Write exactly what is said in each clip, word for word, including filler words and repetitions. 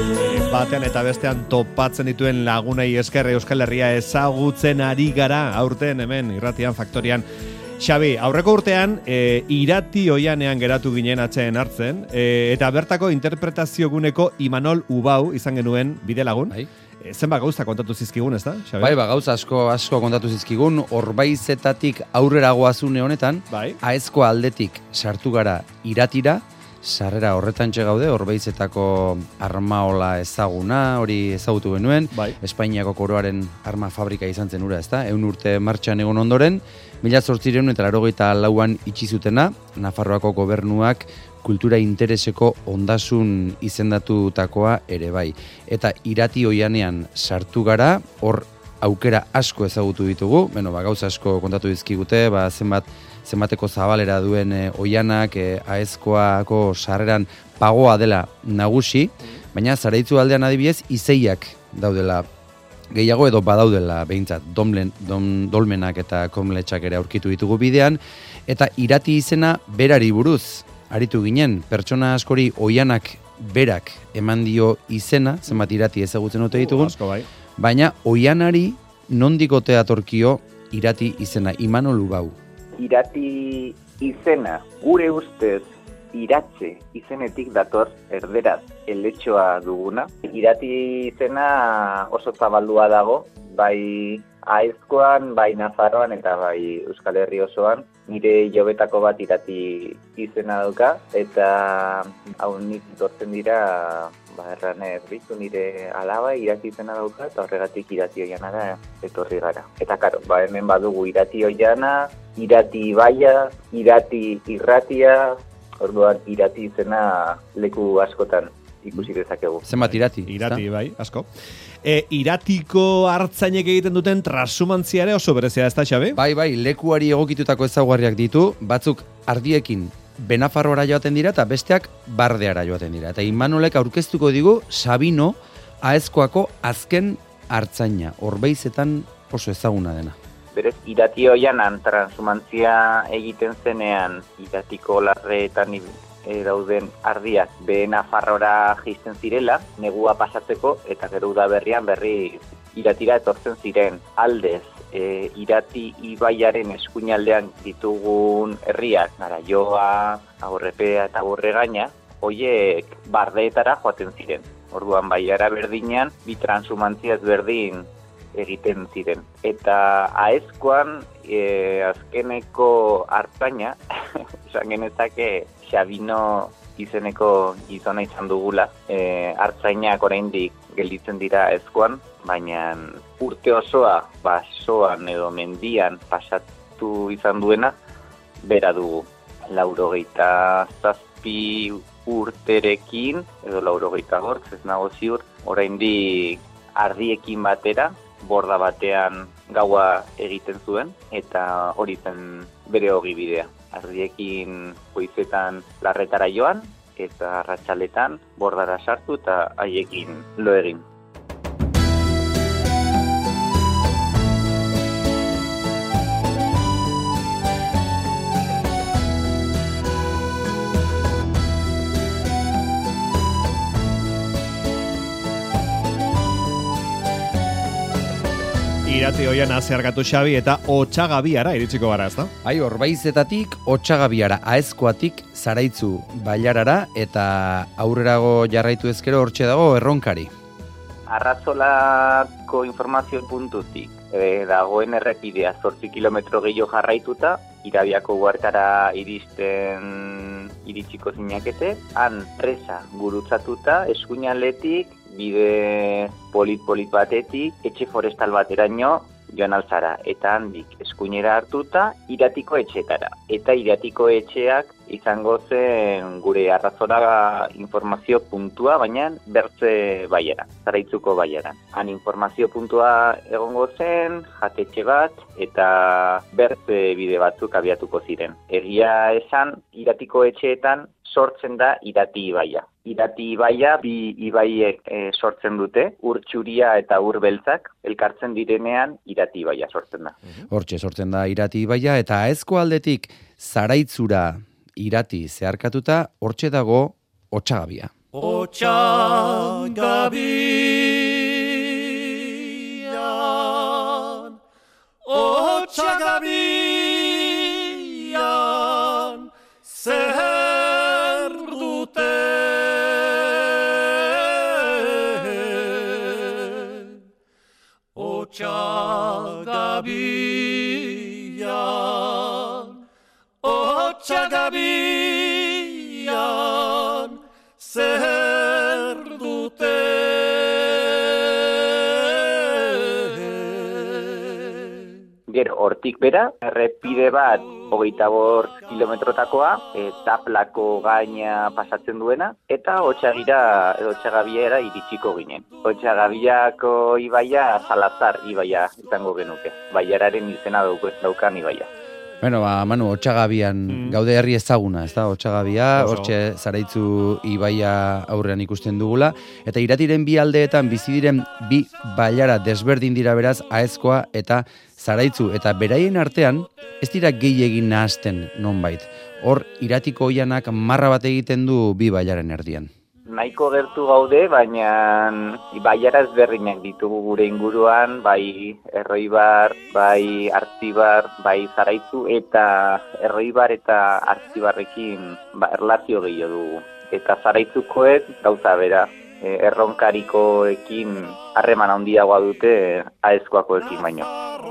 Batean eta bestean topatzen dituen lagunei esker Euskal Herria ezagutzen ari gara aurten hemen irratian faktorian. Xabi, aurreko urtean e, Irati Oianean geratu ginen atxeen hartzen e, eta bertako interpretazio guneko Imanol Ubau izan genuen bide lagun. Bai. E, zenba gauza kontatu zizkigun, ez da? Xabi? Bai, ba, gauza asko, asko kontatu zizkigun, Orbaizetatik aurrera goazune honetan, bai. Aezko aldetik sartu gara Iratira, sarrera horretan gaude, Orbaizetako armaola ezaguna, hori ezagutu genuen, bai. Espainiako koroaren arma fabrika izan zen ura, ezta? Ehun urte martxan egon ondoren, mila zortzireun eta laurogeita lauan itxi zutena, Nafarroako gobernuak kultura intereseko ondasun izendatutakoa ere bai. Eta Irati Oianean sartu gara, hor aukera asko ezagutu ditugu, beno, ba, gauza asko kontatu dizkigute, ba, zenbat zenbateko zabalera duen e, oianak e, Aezkoako sarreran pagoa dela nagusi, baina Zaraitzu aldean adibidez izeiak daudela gehiago edo badaudela behintzat domlen, dom, dolmenak eta komletxak ere aurkitu ditugu bidean, eta Irati izena berari buruz aritu ginen, pertsona askori oianak berak eman dio izena, zenbat Irati ezagutzen dute ditugun, uh, asko bai. Baina oianari nondikote atorkio Irati izena, Imanol Ubau. Irati izena, gure ustez iratze izenetik dator erderaz eletxoa duguna. Irati izena oso zabaldua dago, bai Aezkoan, bai Nafarroan eta bai Euskal Herri osoan. Nire jobetako bat Irati izena dauka, eta hau nik dortzen dira, ba, erran erritu nire alaba Irati izena dauka, eta horregatik Irati Oianara etorri gara. Eta karo, ba, hemen badugu Irati Oiana, Irati Ibaia, Irati Irratia, orduan Irati izena leku askotan ikusi dezakegu. Zenbat Irati? Irati, bai, asko. E, Iratiko hartzainek egiten duten transhumantzia ere oso berezia, ez da, Xabi? Bai, bai, lekuari egokitutako ezaugarriak ditu, batzuk ardiekin Benafarroara joaten dira eta besteak Bardeara joaten dira. Eta Imanolek aurkeztuko digu Sabino Aezkoako azken hartzaina, Orbaizetan oso ezaguna dena. Berez, Irati Oianan transhumantzia egiten zenean, Iratiko larreetan e, dauden ardiak Benafarrora jaisten zirela, negua pasatzeko, eta gero udaberrian berri Iratira etortzen ziren. Aldez, e, Irati Ibaiaren eskuinaldean ditugun herriak, Naraioa, Agurrepea eta Agurregaina, hoiek Bardeetara joaten ziren. Orduan, baiara berdinean, bi transhumantzia ezberdin egiten ziren. Eta Aezkoan e, azkeneko hartzaina, esan genezake Sabino izeneko gizona izan dugula, e, hartzainak oraindik gelditzen dira Aezkoan, baina urte osoa basoan edo mendian pasatu izan duena, bera dugu. Laurogeita zazpi urterekin, edo laurogeita gortz, ez nago ziur, oraindik ardiekin batera, borda batean gaua egiten zuen, eta hori zen bere hogi bidea. Ardiekin goizetan larretara joan, eta arratsaletan bordara sartu eta haiekin lo egin. Irati Oiana zeharkatu Xabi eta Otsagabiara iritsiko gara, ezta? Bai, Orbaizetatik Otsagabiara, Aezkoatik Zaraitzu Bailarara, eta aurrerago jarraitu ezkero hortxe dago Erronkari. Arrazolako informazio puntutik e, dagoen errepidea zortzi kilometro gehiago jarraituta, Irabiako uhartara iristen iritsiko zinakete, han presa gurutzatuta, eskuinaletik, bide polit-polit batetik, etxe forestal bateraino joan altzara, eta handik eskuinera hartuta Iratiko etxeetara. Eta Iratiko etxeak izango zen gure arrazora informazio puntua, baina Bertze baiara, Zaraitzuko baiara. Han informazio puntua egongo zen, jatetxe bat, eta Bertze bide batzuk abiatuko ziren. Egia esan, Iratiko etxeetan sortzen da Irati Ibaia. Irati Ibaia bi ibaiek e, sortzen dute, Urtxuria eta Urbeltzak, elkartzen direnean Irati Ibaia sortzen da. Hortxe sortzen da Irati Ibaia, eta Aezko aldetik Zaraitzura Irati zeharkatuta, hortxe dago Otsagabia. Otsagabian, otsagabian, zer dute. Otsagabian, otsagabian, zer dute. Gero, hortik bera, errepide bat hogeita bost kilometrotakoa, e, taplako gaina pasatzen duena, eta Otsagira edo Otsagabiara iritsiko ginen. Otsagabiako ibaia Salazar ibaia izango genuke, baiararen izena daukan ibaia. Bueno, ba, Manu, Otsagabian mm. gaude herri ezaguna, ez da? Otsagabia, hortxe Zaraitzu ibaia aurrean ikusten dugula, eta Iratiren bi aldeetan bizi diren bi bailara desberdin dira beraz, Aezkoa eta Zaraitzu, eta beraien artean ez dira gehiegin nahazten nonbait. Hor, Iratiko oianak marra bat egiten du bi bailaren erdian. Nahiko gertu gaude, baina baiara ezberdinak ditugu gure inguruan, bai Erroibar, bai Artzibar, bai Zaraitzu, eta Erroibar eta Artzibarrekin ba, erlazio gehiago dugu. Eta Zaraitzukoek gauza bera, e, erronkarikoekin harreman handiagoa dute Aezkoakoekin baino.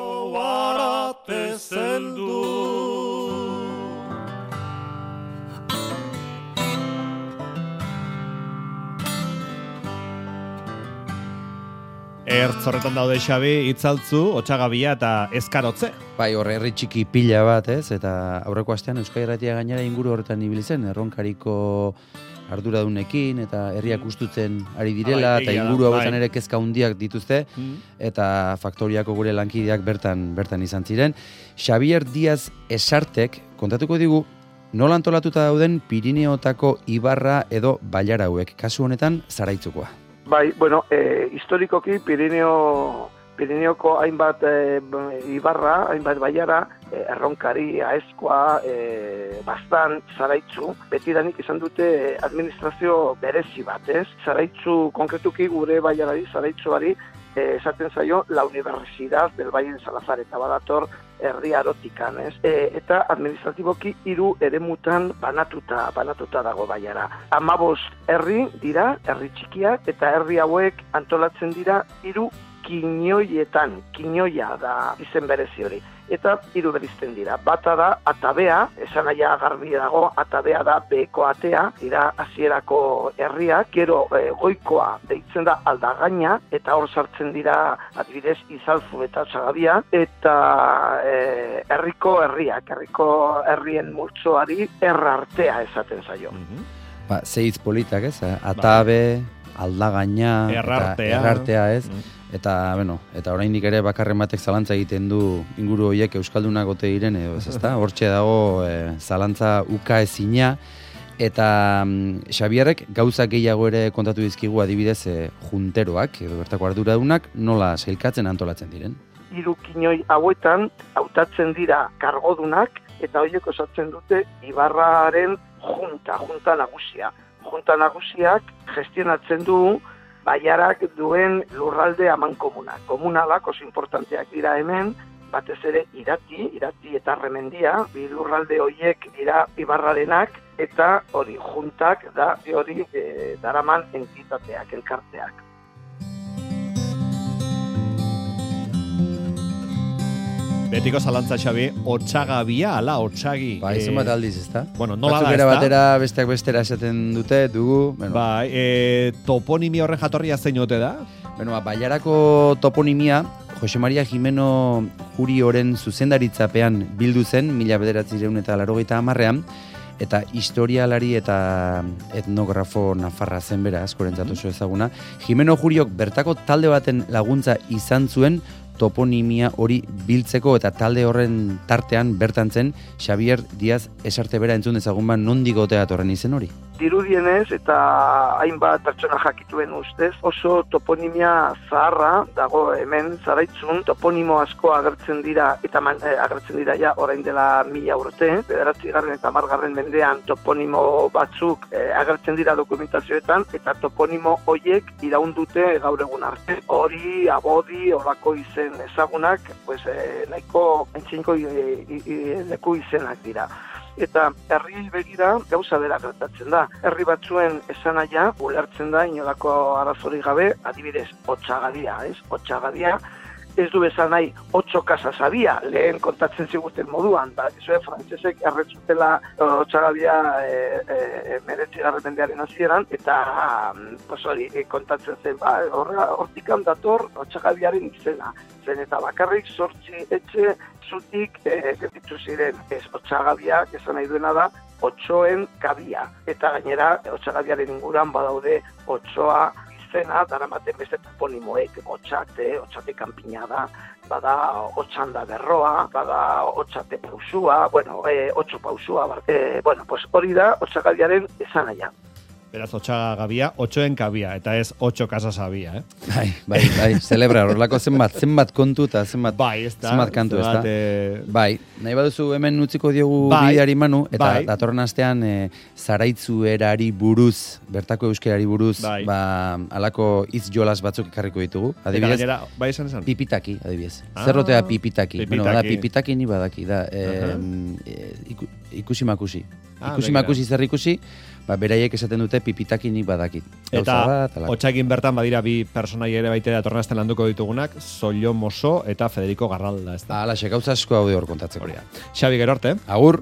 Ertz horretan daude Xabi, Itzaltzu, Otsagabia eta Ezkarotze. Bai, horre herri txiki pila bat, ez? Eta aurreko astean Euskal Irratia gainera inguru horretan ibili zen, erronkariko arduradunekin eta herriak ustutzen ari direla, bai, eta inguru hauetan ere kezka handiak dituzte, mm. eta faktoriako gure lankideak bertan bertan izan ziren. Xabier Diaz Esartek kontatuko digu nola antolatuta dauden Pirineotako ibarra edo bailara hauek, kasu honetan Zaraitzukoa. Bai, bueno, e, historikoki Pirineo, Pirineoko hainbat e, ibarra, hainbat baiara, e, erronkari, Aezkoa, e, Baztan, Zaraitzu, betidanik izan dute administrazio berezi bat, ez? Zaraitzu, konkretuki gure baiarari, Zaraitzuari, e, esaten zaio, la Universidad del Valle de Salazar, eta badator herri arotikan, ez? E, eta administratiboki hiru eremutan banatuta, banatuta dago baiara. Hamabost herri dira, herri txikiak, eta herri hauek antolatzen dira hiru kinioietan, kinioia da izen berezi hori. Eta hiru berizten dira. Bata da Atabea, esan aia garbi dago, Atabea da beheko atea, dira hasierako herriak, gero e, goikoa deitzen da Aldagaina, eta hor sartzen dira adibidez Izalzu eta Otsagabia, eta e, herriko herriak, herriko herrien multzoari errartea esaten zaio. Mm-hmm. Ba, zeiz politak, ez? Atabe, Aldagaina, errartea, eta errartea, ez? Mm. Eta, bueno, eta oraindik ere bakarren batek zalantza egiten du inguru horiek euskaldunak ote diren edo ez, ezta? Hortxe dago e, zalantza uka ezina, eta mm, Xabierrek gauza gehiago ere kontatu dizkigu adibidez e, junteroak edo bertako arduradunak nola sailkatzen antolatzen diren. Hiru kinoi hauetan hautatzen dira kargodunak eta horiek osatzen dute ibarraren junta, junta nagusia. Junta nagusiak gestionatzen du baiarak duen lurralde amankomuna. Komunalak oso importanteak dira hemen, batez ere Irati, Irati eta Arremendia, bi lurralde horiek dira ibarrarenak, eta hori juntak da hori e, daraman entitateak, elkarteak. Betiko zalantza Xabi, Otsagabia ala Otsagi. Bai, e, zenbat aldiz, ezta? Bueno, nola da, ezta? Batera, besteak bestera esaten dute, dugu. Bueno. Bai, e, toponimia horren jatorria zein ote da? Bueno, baiarako toponimia, Jose Maria Jimeno Jurioren zuzendaritzapean bildu zen, mila bederatziehun eta laurogeita hamarrean, eta historialari eta etnografo nafarra zen bera, askorentzat oso ezaguna. Jimeno Juriok bertako talde baten laguntza izan zuen, toponimia hori biltzeko eta talde horren tartean bertan zen Xabier Diaz Esarte bera entzun dezagun ba nondik otea datorren izen hori. dirudienez eta hainbat pertsona jakituen ustez oso toponimia zaharra dago hemen Zaraitzun, toponimo asko agertzen dira eta man, eh, agertzen dira ja orain dela mila urte, bederatzigarren eta hamargarren mendean toponimo batzuk eh, agertzen dira dokumentazioetan eta toponimo hoiek iraundute gaur egun arte. Hori, abodi, horako izen ezagunak, pues, eh, nahiko entzinko leku izenak dira. Eta herri begira gauza bera gertatzen da. Herri batzuen esanaia ulertzen da inolako arazorik gabe, adibidez, Otsagadia, ez? Otsagadia ez du bezan nahi otso kasas había, lehen kontatzen ziguten moduan, da, ezue frantzesek erretzutela Otsagadia e, e, meretzigarren mendearen hasieran eta pues hori kontatzen zen, ba, hortikan dator Otsagadiaren izena, zen eta bakarrik zortzi etxe zutik e, gertitu ziren, ez Otsagadia, esan nahi duena da, otsoen kabia, eta gainera Otsagadiaren inguran badaude otsoa zena, daramaten beste toponimoek, otxate, otxate kanpinada, bada otxanda berroa, bada otxate pausua, bueno, e, otxo pausua, e, bueno, pues hori da Otsagadiaren esanaia. Beraz, Otsagabia, otxoen kabia, eta ez otxo kasas habia, eh? Bai, bai, bai, celebra, horrelako zenbat, zenbat kontu eta zenbat, bai, ez da, zenbat kantu, ez da. E... Bai, nahi baduzu hemen utziko diogu bai, bideari Manu, eta bai. datorren astean e, Zaraitzuerari buruz, bertako euskerari buruz, bai. ba, alako hitz jolas batzuk ekarriko ditugu. Adibidez, gainera, bai esan esan? Pipitaki, adibidez. Ah, Zerrotea pipitaki. pipitaki. Bueno, da, pipitaki ni badaki, da. E, Uh-huh. iku, ikusi makusi. Ah, ikusi begira. makusi zer ikusi, ba, beraiek esaten dute pipitaki nik badakit. Eta bat, Otsakin bertan badira bi personai ere baita datornazten landuko ditugunak, Zoilo Moso eta Federico Garralda, ez da? Hala, gauza asko haude hor kontatzeko. Xabi, gero arte. Agur!